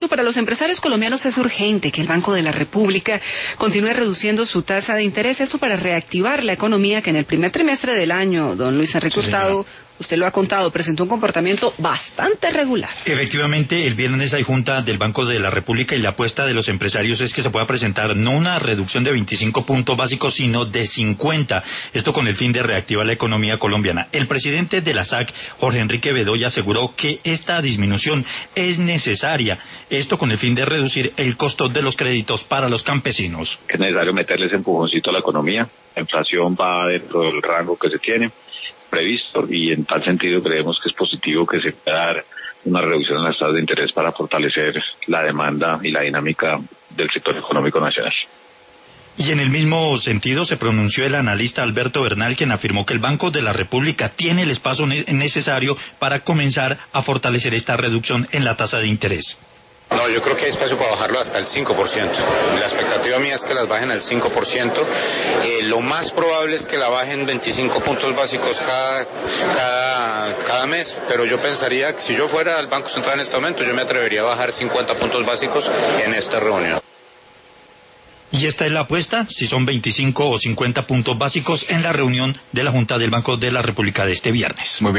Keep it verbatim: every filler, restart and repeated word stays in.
Para los empresarios colombianos es urgente que el Banco de la República continúe reduciendo su tasa de interés, esto para reactivar la economía que en el primer trimestre del año, don Luis Enrique Hurtado, usted lo ha contado, presentó un comportamiento bastante regular. Efectivamente, el viernes hay junta del Banco de la República y la apuesta de los empresarios es que se pueda presentar no una reducción de veinticinco puntos básicos, sino de cincuenta, esto con el fin de reactivar la economía colombiana. El presidente de la S A C, Jorge Enrique Bedoya, aseguró que esta disminución es necesaria, esto con el fin de reducir el costo de los créditos para los campesinos. Es necesario meterles empujoncito a la economía, la inflación va dentro del rango que se tiene previsto y en tal sentido creemos que es positivo que se pueda dar una reducción en las tasas de interés para fortalecer la demanda y la dinámica del sector económico nacional. Y en el mismo sentido se pronunció el analista Alberto Bernal, quien afirmó que el Banco de la República tiene el espacio ne- necesario para comenzar a fortalecer esta reducción en la tasa de interés. No, yo creo que hay espacio para bajarlo hasta el cinco por ciento. La expectativa mía es que las bajen al cinco por ciento. Eh, lo más probable es que la bajen veinticinco puntos básicos cada, cada, cada mes, pero yo pensaría que si yo fuera al Banco Central en este momento, yo me atrevería a bajar cincuenta puntos básicos en esta reunión. Y esta es la apuesta, si son veinticinco o cincuenta puntos básicos en la reunión de la Junta del Banco de la República de este viernes. Muy bien.